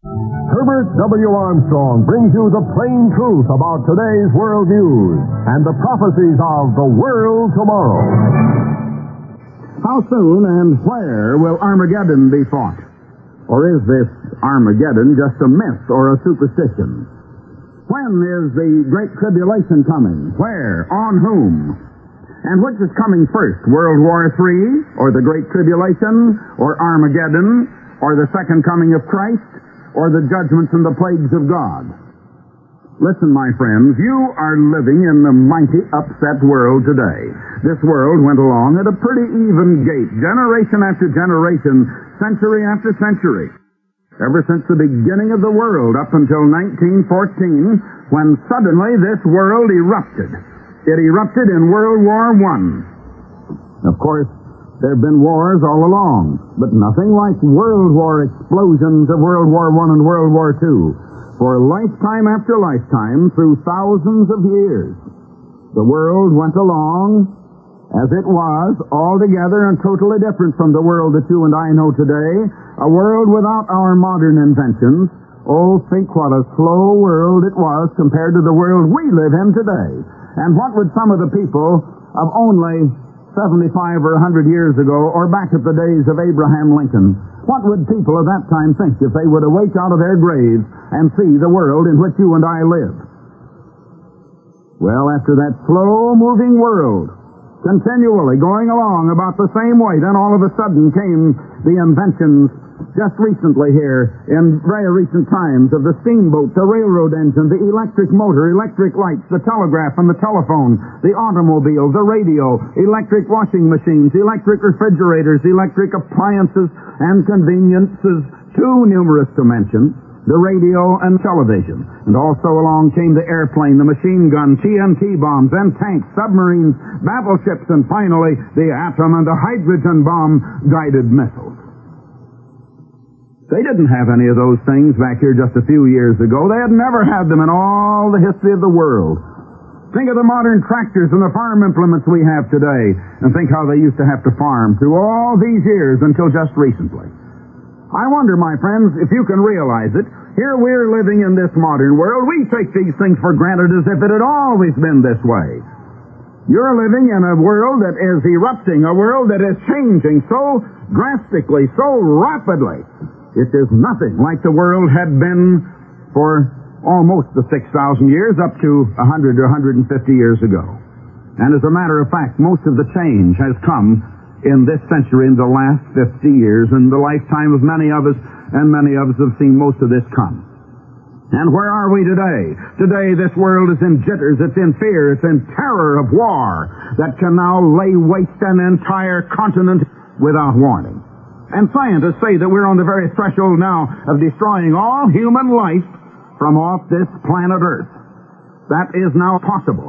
Herbert W. Armstrong brings you the plain truth about today's world news and the prophecies of the world tomorrow. How soon and where will Armageddon be fought? Or is this Armageddon just a myth or a superstition? When is the Great Tribulation coming? Where? On whom? And which is coming first, World War III, or the Great Tribulation, or Armageddon, or the second coming of Christ, or the judgments and the plagues of God? Listen, my friends, you are living in the mighty upset world today. This world went along at a pretty even gait, generation after generation, century after century. Ever since the beginning of the world up until 1914, when suddenly this world erupted. It erupted in World War I. Of course, there have been wars all along, but nothing like World War explosions of World War I and World War II. For lifetime after lifetime, through thousands of years, the world went along as it was, altogether and totally different from the world that you and I know today, a world without our modern inventions. Oh, think what a slow world it was compared to the world we live in today. And what would some of the people of only 75 or 100 years ago, or back at the days of Abraham Lincoln, what would people of that time think if they were to wake out of their graves and see the world in which you and I live? Well, after that slow-moving world, continually going along about the same way, then all of a sudden came the inventions just recently here, in very recent times, of the steamboat, the railroad engine, the electric motor, electric lights, the telegraph and the telephone, the automobile, the radio, electric washing machines, electric refrigerators, electric appliances and conveniences, too numerous to mention, the radio and television. And also along came the airplane, the machine gun, TNT bombs and tanks, submarines, battleships, and finally the atom and the hydrogen bomb-guided missiles. They didn't have any of those things back here just a few years ago. They had never had them in all the history of the world. Think of the modern tractors and the farm implements we have today, and think how they used to have to farm through all these years until just recently. I wonder, my friends, if you can realize it. Here we're living in this modern world. We take these things for granted as if it had always been this way. You're living in a world that is erupting, a world that is changing so drastically, so rapidly. It is nothing like the world had been for almost the 6,000 years up to 100 or 150 years ago. And as a matter of fact, most of the change has come in this century, in the last 50 years, in the lifetime of many of us, and many of us have seen most of this come. And where are we today? Today this world is in jitters, it's in fear, it's in terror of war that can now lay waste an entire continent without warning. And scientists say that we're on the very threshold now of destroying all human life from off this planet Earth. That is now possible.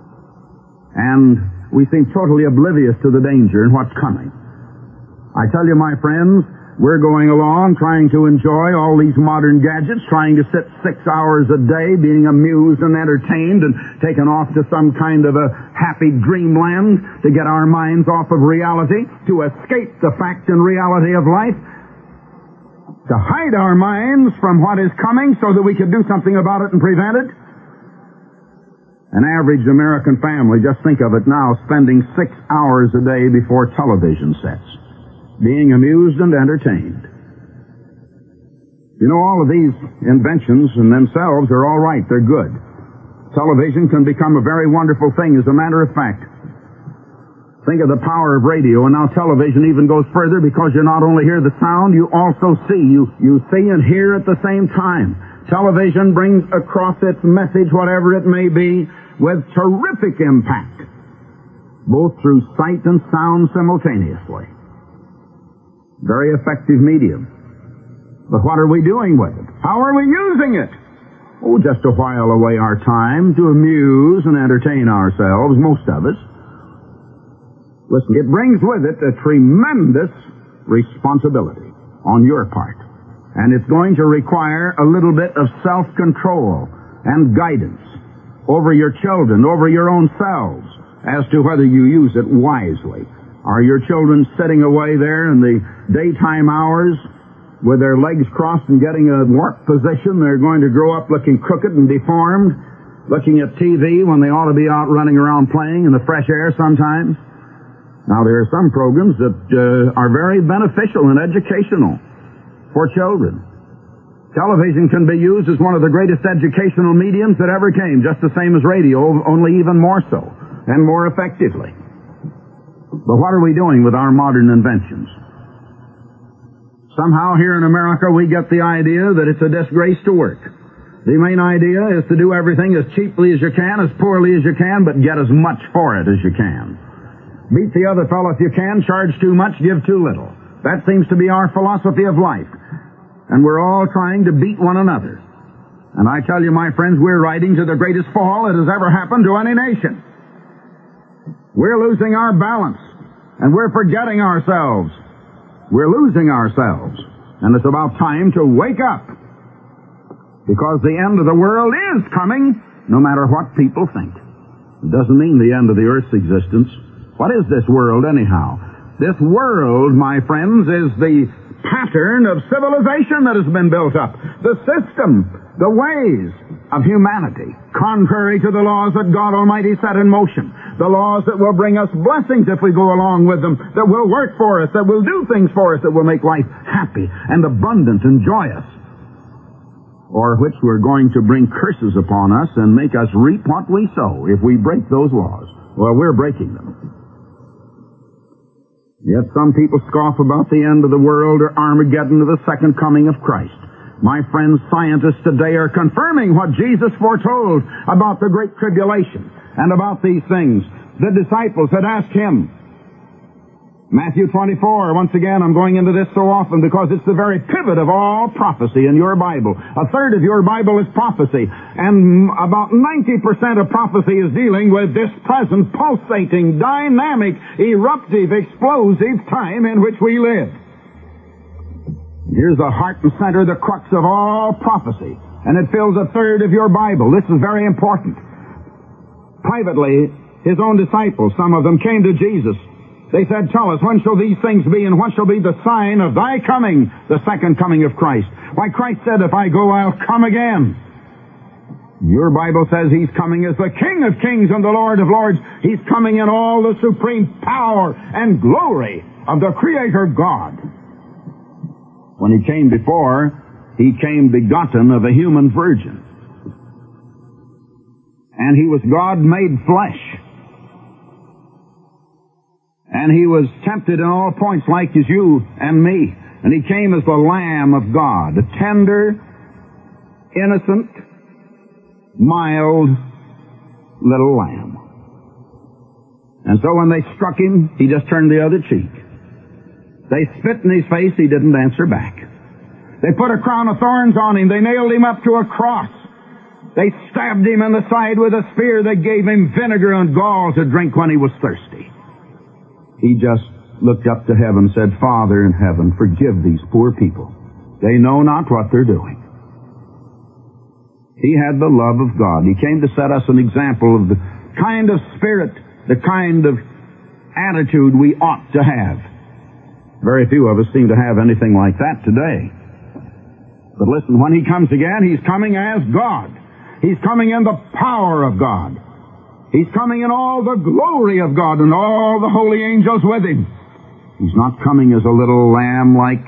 And we seem totally oblivious to the danger and what's coming. I tell you, my friends, we're going along trying to enjoy all these modern gadgets, trying to sit 6 hours a day being amused and entertained and taken off to some kind of a happy dreamland to get our minds off of reality, to escape the fact and reality of life, to hide our minds from what is coming so that we can do something about it and prevent it. An average American family, just think of it now, spending 6 hours a day before television sets, being amused and entertained. You know, all of these inventions in themselves are all right. They're good. Television can become a very wonderful thing, as a matter of fact. Think of the power of radio, and now television even goes further because you not only hear the sound, you also see. You see and hear at the same time. Television brings across its message, whatever it may be, with terrific impact, both through sight and sound simultaneously. Very effective medium. But what are we doing with it? How are we using it? Oh, just to while away our time, to amuse and entertain ourselves, most of us. Listen, it brings with it a tremendous responsibility on your part. And it's going to require a little bit of self-control and guidance over your children, over your own selves, as to whether you use it wisely. Are your children sitting away there in the daytime hours, with their legs crossed and getting a warped position. They're going to grow up looking crooked and deformed, looking at TV when they ought to be out running around playing in the fresh air sometimes. Now, there are some programs that are very beneficial and educational for children. Television can be used as one of the greatest educational mediums that ever came, just the same as radio, only even more so and more effectively. But what are we doing with our modern inventions? Somehow here in America we get the idea that it's a disgrace to work. The main idea is to do everything as cheaply as you can, as poorly as you can, but get as much for it as you can. Beat the other fellow if you can, charge too much, give too little. That seems to be our philosophy of life. And we're all trying to beat one another. And I tell you, my friends, we're riding to the greatest fall that has ever happened to any nation. We're losing our balance, and we're forgetting ourselves. We're losing ourselves, and it's about time to wake up. Because the end of the world is coming, no matter what people think. It doesn't mean the end of the earth's existence. What is this world, anyhow? This world, my friends, is the pattern of civilization that has been built up. The system, the ways of humanity, contrary to the laws that God Almighty set in motion. The laws that will bring us blessings if we go along with them, that will work for us, that will do things for us, that will make life happy and abundant and joyous. Or which we're going to bring curses upon us and make us reap what we sow if we break those laws. Well, we're breaking them. Yet some people scoff about the end of the world or Armageddon or the second coming of Christ. My friends, scientists today are confirming what Jesus foretold about the Great Tribulation and about these things. The disciples had asked him, Matthew 24, once again, I'm going into this so often because it's the very pivot of all prophecy in your Bible. A third of your Bible is prophecy, and about 90% of prophecy is dealing with this present, pulsating, dynamic, eruptive, explosive time in which we live. Here's the heart and center, the crux of all prophecy, and it fills a third of your Bible. This is very important. Privately, his own disciples, some of them, came to Jesus. They said, tell us, when shall these things be, and what shall be the sign of thy coming, the second coming of Christ? Why, Christ said, if I go, I'll come again. Your Bible says he's coming as the King of kings and the Lord of lords. He's coming in all the supreme power and glory of the Creator God. When he came before, he came begotten of a human virgin. And he was God made flesh. And he was tempted in all points like as you and me. And he came as the Lamb of God, a tender, innocent, mild little lamb. And so when they struck him, he just turned the other cheek. They spit in his face, he didn't answer back. They put a crown of thorns on him. They nailed him up to a cross. They stabbed him in the side with a spear. They gave him vinegar and gall to drink when he was thirsty. He just looked up to heaven and said, Father in heaven, forgive these poor people. They know not what they're doing. He had the love of God. He came to set us an example of the kind of spirit, the kind of attitude we ought to have. Very few of us seem to have anything like that today. But listen, when he comes again, he's coming as God. He's coming in the power of God. He's coming in all the glory of God and all the holy angels with him. He's not coming as a little lamb-like,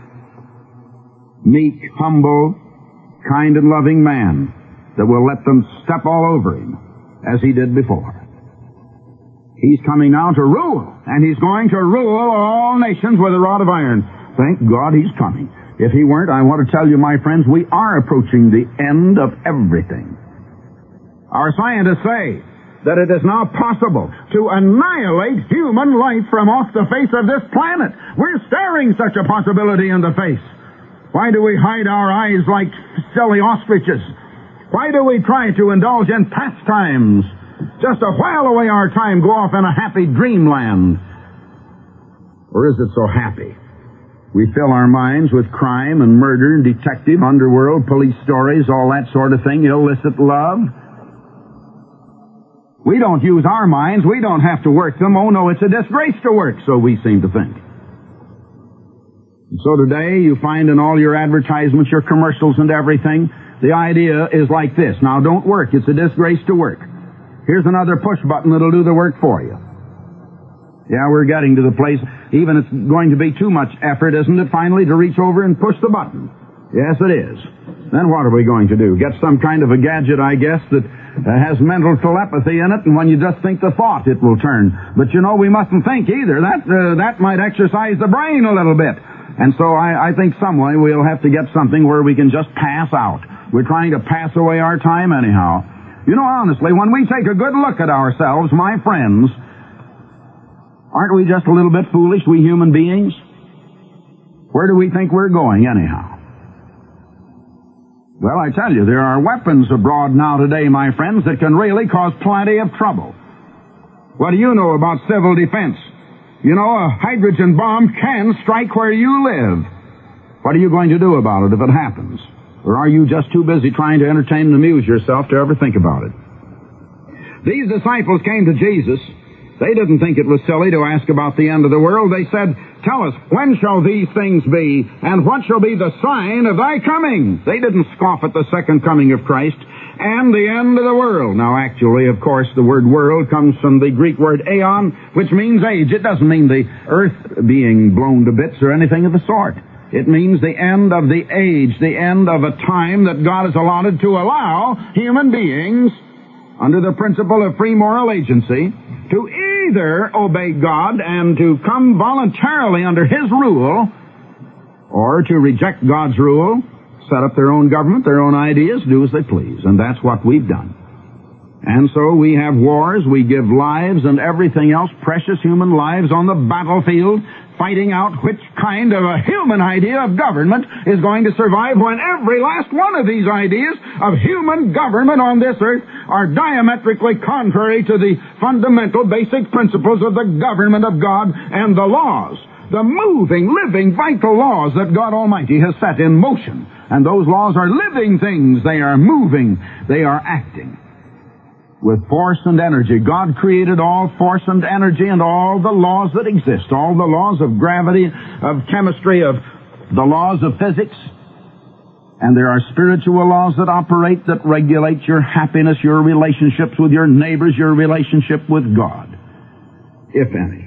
meek, humble, kind and loving man that will let them step all over him as he did before. He's coming now to rule, and he's going to rule all nations with a rod of iron. Thank God he's coming. If he weren't, I want to tell you, my friends, we are approaching the end of everything. Our scientists say that it is now possible to annihilate human life from off the face of this planet. We're staring such a possibility in the face. Why do we hide our eyes like silly ostriches? Why do we try to indulge in pastimes just to while away our time, go off in a happy dreamland? Or is it so happy? We fill our minds with crime and murder and detective, underworld, police stories, all that sort of thing, illicit love. We don't use our minds. We don't have to work them. Oh, no, it's a disgrace to work, so we seem to think. So today you find in all your advertisements, your commercials and everything, the idea is like this. Now don't work. It's a disgrace to work. Here's another push button that'll do the work for you. Yeah, we're getting to the place, even it's going to be too much effort, isn't it, finally, to reach over and push the button? Yes, it is. Then what are we going to do? Get some kind of a gadget, I guess, that has mental telepathy in it, and when you just think the thought, it will turn. But, you know, we mustn't think either. That might exercise the brain a little bit. And so I think some way we'll have to get something where we can just pass out. We're trying to pass away our time anyhow. You know, honestly, when we take a good look at ourselves, my friends, aren't we just a little bit foolish, we human beings? Where do we think we're going anyhow? Well, I tell you, there are weapons abroad now today, my friends, that can really cause plenty of trouble. What do you know about civil defense? You know, a hydrogen bomb can strike where you live. What are you going to do about it if it happens? Or are you just too busy trying to entertain and amuse yourself to ever think about it? These disciples came to Jesus. They didn't think it was silly to ask about the end of the world. They said, "Tell us, when shall these things be, and what shall be the sign of thy coming?" They didn't scoff at the second coming of Christ and the end of the world. Now, actually, of course, the word world comes from the Greek word aeon, which means age. It doesn't mean the earth being blown to bits or anything of the sort. It means the end of the age, the end of a time that God has allotted to allow human beings, under the principle of free moral agency, to either obey God and to come voluntarily under His rule, or to reject God's rule, set up their own government, their own ideas, do as they please. And that's what we've done. And so we have wars, we give lives and everything else, precious human lives on the battlefield, fighting out which kind of a human idea of government is going to survive when every last one of these ideas of human government on this earth are diametrically contrary to the fundamental basic principles of the government of God and the laws, the moving, living, vital laws that God Almighty has set in motion. And those laws are living things. They are moving. They are acting with force and energy. God created all force and energy and all the laws that exist, all the laws of gravity, of chemistry, of the laws of physics. And there are spiritual laws that operate, that regulate your happiness, your relationships with your neighbors, your relationship with God, if any.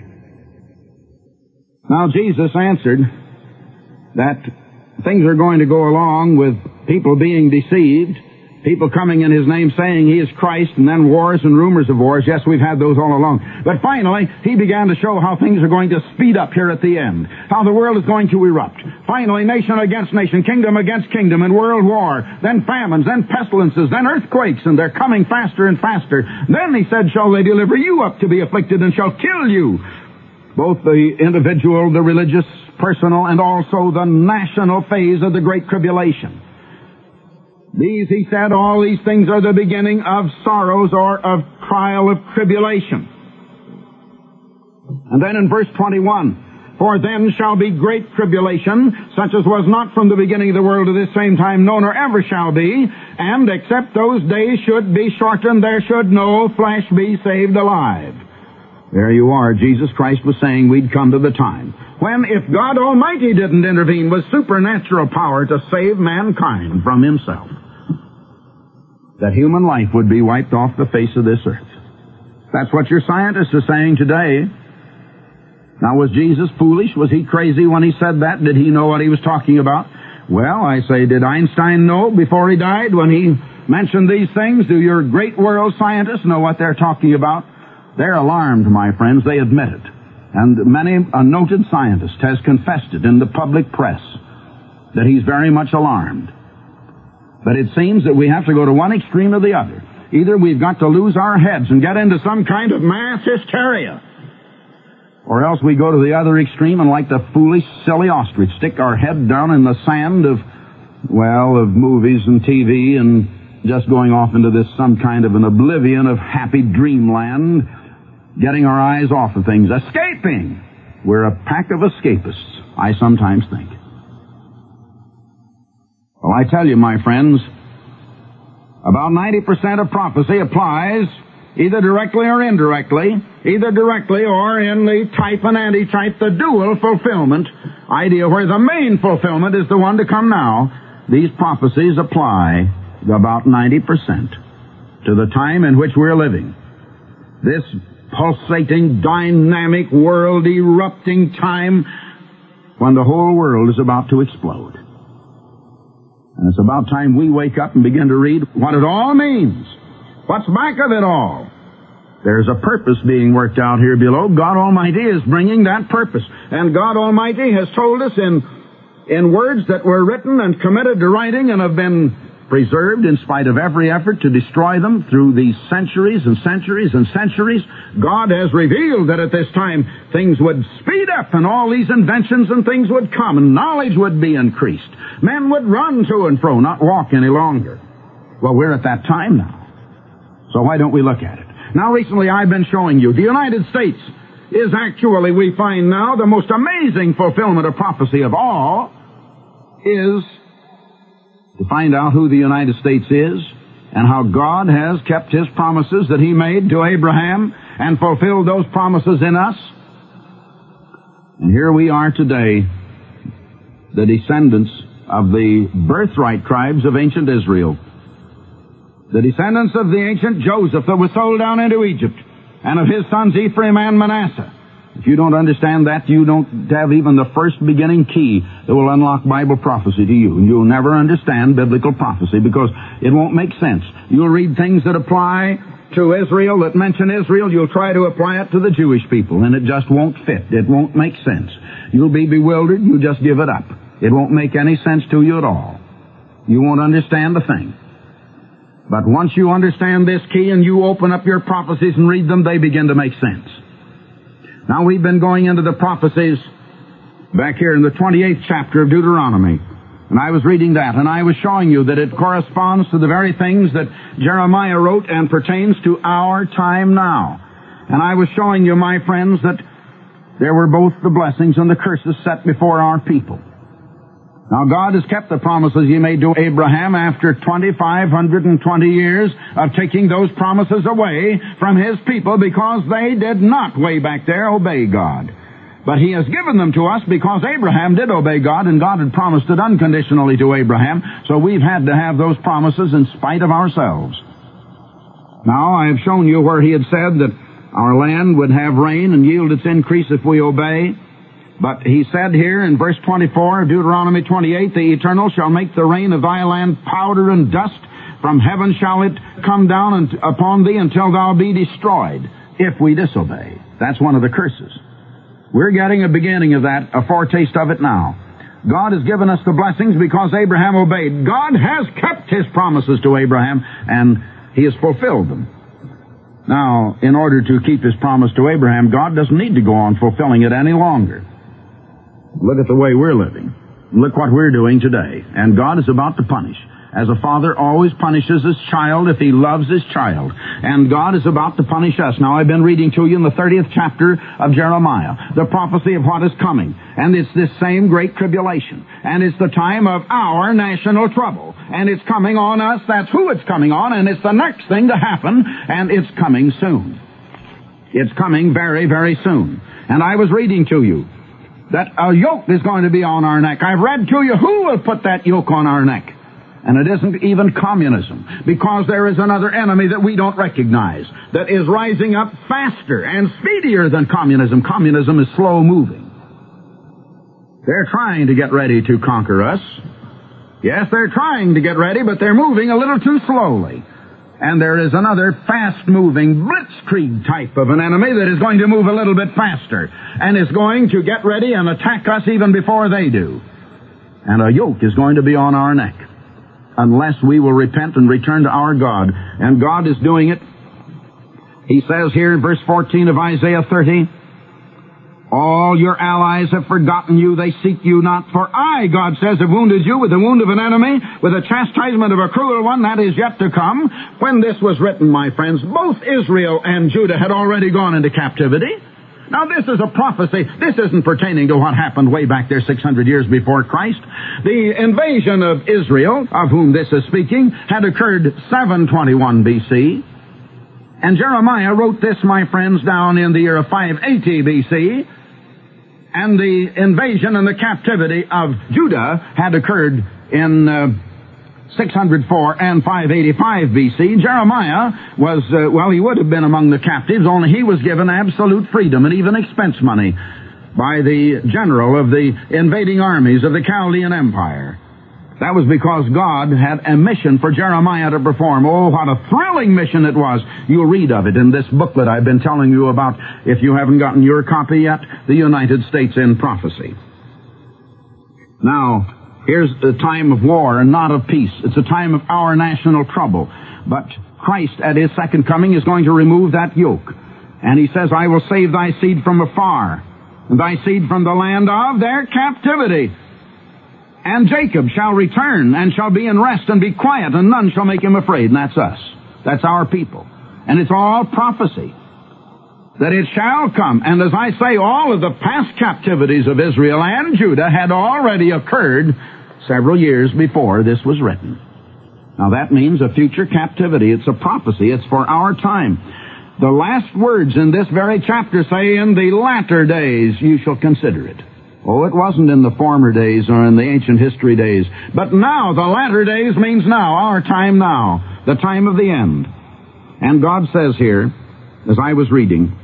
Now, Jesus answered that things are going to go along with people being deceived, people coming in His name saying He is Christ, and then wars and rumors of wars. Yes, we've had those all along. But finally, He began to show how things are going to speed up here at the end, how the world is going to erupt. Finally, nation against nation, kingdom against kingdom, and world war, then famines, then pestilences, then earthquakes, and they're coming faster and faster. Then He said, shall they deliver you up to be afflicted and shall kill you, both the individual, the religious, personal, and also the national phase of the Great Tribulation. These, He said, all these things are the beginning of sorrows or of trial of tribulation. And then in verse 21, for then shall be great tribulation, such as was not from the beginning of the world to this same time, no, nor ever shall be, and except those days should be shortened, there should no flesh be saved alive. There you are. Jesus Christ was saying we'd come to the time when, if God Almighty didn't intervene with supernatural power to save mankind from himself, that human life would be wiped off the face of this earth. That's what your scientists are saying today. Now, was Jesus foolish? Was He crazy when He said that? Did He know what He was talking about? Well, I say, did Einstein know before he died when he mentioned these things? Do your great world scientists know what they're talking about? They're alarmed, my friends. They admit it. And a noted scientist has confessed it in the public press that he's very much alarmed. But it seems that we have to go to one extreme or the other. Either we've got to lose our heads and get into some kind of mass hysteria, or else we go to the other extreme and, like the foolish, silly ostrich, stick our head down in the sand of movies and TV and just going off into this some kind of an oblivion of happy dreamland, getting our eyes off of things, escaping. We're a pack of escapists, I sometimes think. Well, I tell you, my friends, about 90% of prophecy applies either directly or indirectly, either directly or in the type and antitype, the dual fulfillment idea where the main fulfillment is the one to come now, these prophecies apply about 90% to the time in which we're living. This pulsating, dynamic, world-erupting time when the whole world is about to explode. And it's about time we wake up and begin to read what it all means. What's back of it all? There's a purpose being worked out here below. God Almighty is bringing that purpose. And God Almighty has told us in words that were written and committed to writing and have been preserved in spite of every effort to destroy them through these centuries and centuries and centuries. God has revealed that at this time things would speed up and all these inventions and things would come and knowledge would be increased. Men would run to and fro, not walk any longer. Well, we're at that time now. So why don't we look at it? Now, recently I've been showing you the United States is actually, we find now, the most amazing fulfillment of prophecy of all is to find out who the United States is and how God has kept His promises that He made to Abraham and fulfilled those promises in us. And here we are today, the descendants of the birthright tribes of ancient Israel, the descendants of the ancient Joseph that was sold down into Egypt, and of his sons Ephraim and Manasseh. If you don't understand that, you don't have even the first beginning key that will unlock Bible prophecy to you. And you'll never understand biblical prophecy because it won't make sense. You'll read things that apply to Israel, that mention Israel. You'll try to apply it to the Jewish people, and it just won't fit. It won't make sense. You'll be bewildered. You just give it up. It won't make any sense to you at all. You won't understand the thing. But once you understand this key and you open up your prophecies and read them, they begin to make sense. Now, we've been going into the prophecies back here in the 28th chapter of Deuteronomy. And I was reading that, and I was showing you that it corresponds to the very things that Jeremiah wrote and pertains to our time now. And I was showing you, my friends, that there were both the blessings and the curses set before our people. Now, God has kept the promises He made to Abraham after 2,520 years of taking those promises away from His people because they did not, way back there, obey God. But He has given them to us because Abraham did obey God, and God had promised it unconditionally to Abraham, so we've had to have those promises in spite of ourselves. Now, I have shown you where He had said that our land would have rain and yield its increase if we obey. But He said here in verse 24 of Deuteronomy 28, the Eternal shall make the rain of thy land powder and dust. From heaven shall it come down upon thee until thou be destroyed, if we disobey. That's one of the curses. We're getting a beginning of that, a foretaste of it now. God has given us the blessings because Abraham obeyed. God has kept His promises to Abraham, and He has fulfilled them. Now, in order to keep His promise to Abraham, God doesn't need to go on fulfilling it any longer. Look at the way we're living. Look what we're doing today. And God is about to punish. As a father always punishes his child if he loves his child. And God is about to punish us. Now, I've been reading to you in the 30th chapter of Jeremiah, the prophecy of what is coming. And it's this same great tribulation. And it's the time of our national trouble. And it's coming on us. That's who it's coming on. And it's the next thing to happen. And it's coming soon. It's coming very, very soon. And I was reading to you that a yoke is going to be on our neck. I've read to you who will put that yoke on our neck. And it isn't even communism, because there is another enemy that we don't recognize that is rising up faster and speedier than communism. Communism is slow moving. They're trying to get ready to conquer us. Yes, they're trying to get ready, but they're moving a little too slowly. And there is another fast-moving blitzkrieg type of an enemy that is going to move a little bit faster and is going to get ready and attack us even before they do. And a yoke is going to be on our neck unless we will repent and return to our God. And God is doing it. He says here in verse 14 of Isaiah 30, all your allies have forgotten you, they seek you not. For I, God says, have wounded you with the wound of an enemy, with a chastisement of a cruel one, that is yet to come. When this was written, my friends, both Israel and Judah had already gone into captivity. Now, this is a prophecy. This isn't pertaining to what happened way back there 600 years before Christ. The invasion of Israel, of whom this is speaking, had occurred 721 B.C., and Jeremiah wrote this, my friends, down in the year of 580 B.C., and the invasion and the captivity of Judah had occurred in 604 and 585 BC. Jeremiah was, he would have been among the captives, only he was given absolute freedom and even expense money by the general of the invading armies of the Chaldean Empire. That was because God had a mission for Jeremiah to perform. Oh, what a thrilling mission it was. You'll read of it in this booklet I've been telling you about, if you haven't gotten your copy yet, The United States in Prophecy. Now, here's a time of war and not of peace. It's a time of our national trouble. But Christ at His second coming is going to remove that yoke. And He says, I will save thy seed from afar, and thy seed from the land of their captivity. And Jacob shall return, and shall be in rest, and be quiet, and none shall make him afraid. And that's us. That's our people. And it's all prophecy that it shall come. And as I say, all of the past captivities of Israel and Judah had already occurred several years before this was written. Now that means a future captivity. It's a prophecy. It's for our time. The last words in this very chapter say, in the latter days you shall consider it. Oh, it wasn't in the former days or in the ancient history days. But now, the latter days means now, our time now, the time of the end. And God says here, as I was reading,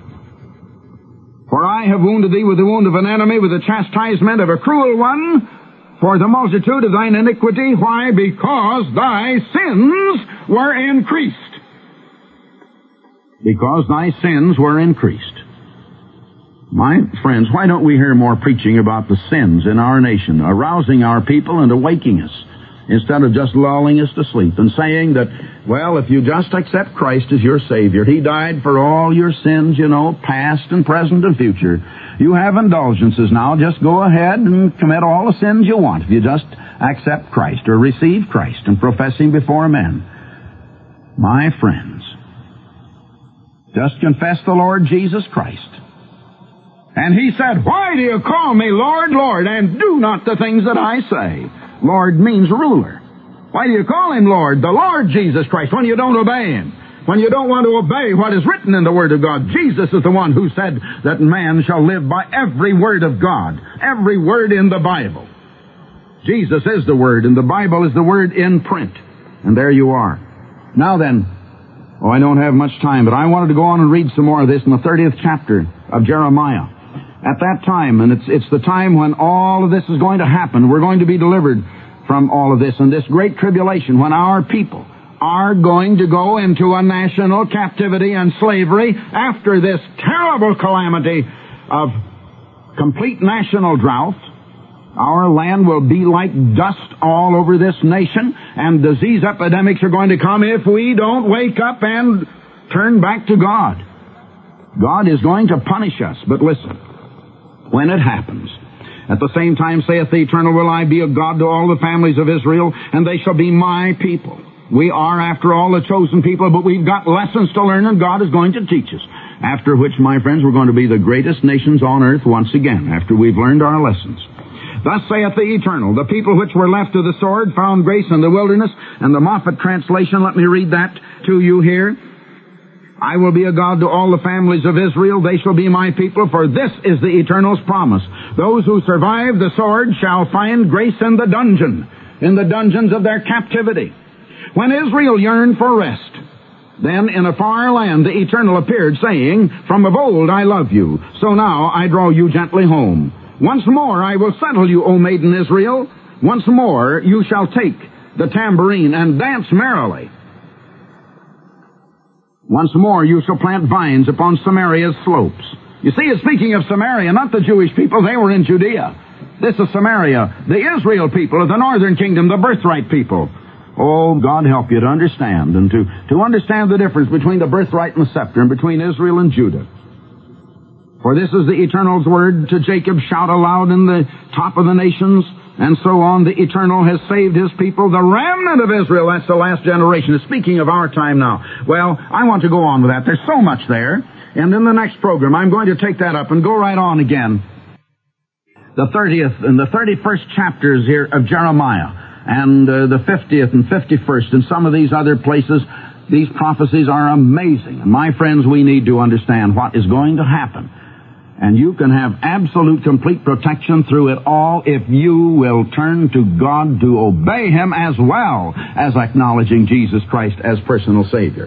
for I have wounded thee with the wound of an enemy, with the chastisement of a cruel one, for the multitude of thine iniquity. Why? Because thy sins were increased. Because thy sins were increased. My friends, why don't we hear more preaching about the sins in our nation, arousing our people and awaking us, instead of just lulling us to sleep and saying that, well, if you just accept Christ as your Savior, He died for all your sins, past and present and future. You have indulgences now. Just go ahead and commit all the sins you want if you just accept Christ or receive Christ and profess Him before men. My friends, just confess the Lord Jesus Christ. And He said, why do you call me Lord, Lord, and do not the things that I say? Lord means ruler. Why do you call Him Lord? The Lord Jesus Christ, when you don't obey Him. When you don't want to obey what is written in the Word of God. Jesus is the one who said that man shall live by every word of God. Every word in the Bible. Jesus is the Word, and the Bible is the Word in print. And there you are. Now then, I don't have much time, but I wanted to go on and read some more of this in the 30th chapter of Jeremiah. At that time, and it's the time when all of this is going to happen, we're going to be delivered from all of this, and this great tribulation, when our people are going to go into a national captivity and slavery after this terrible calamity of complete national drought. Our land will be like dust all over this nation, and disease epidemics are going to come if we don't wake up and turn back to God. God is going to punish us, but listen. When it happens, at the same time, saith the Eternal, will I be a God to all the families of Israel, and they shall be my people. We are, after all, the chosen people, but we've got lessons to learn, and God is going to teach us. After which, my friends, we're going to be the greatest nations on earth once again, after we've learned our lessons. Thus saith the Eternal, the people which were left to the sword found grace in the wilderness. And the Moffat translation, let me read that to you here. I will be a God to all the families of Israel. They shall be my people, for this is the Eternal's promise. Those who survive the sword shall find grace in the dungeons of their captivity. When Israel yearned for rest, then in a far land the Eternal appeared, saying, from of old I love you, so now I draw you gently home. Once more I will settle you, O maiden Israel. Once more you shall take the tambourine and dance merrily. Once more you shall plant vines upon Samaria's slopes. You see, it's speaking of Samaria, not the Jewish people. They were in Judea. This is Samaria, the Israel people of the northern kingdom, the birthright people. Oh, God help you to understand, and to understand the difference between the birthright and the scepter, and between Israel and Judah. For this is the Eternal's word to Jacob, shout aloud in the top of the nations, and so on. The Eternal has saved His people, the remnant of Israel. That's the last generation. It's speaking of our time now. Well, I want to go on with that. There's so much there. And in the next program, I'm going to take that up and go right on again. The 30th and the 31st chapters here of Jeremiah, and the 50th and 51st, and some of these other places. These prophecies are amazing. And my friends, we need to understand what is going to happen And you can have absolute, complete protection through it all if you will turn to God to obey Him as well as acknowledging Jesus Christ as personal Savior.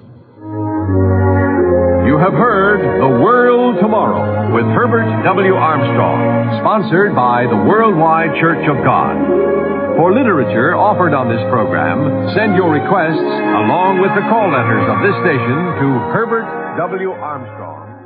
You have heard The World Tomorrow with Herbert W. Armstrong, sponsored by the Worldwide Church of God. For literature offered on this program, send your requests along with the call letters of this station to Herbert W. Armstrong.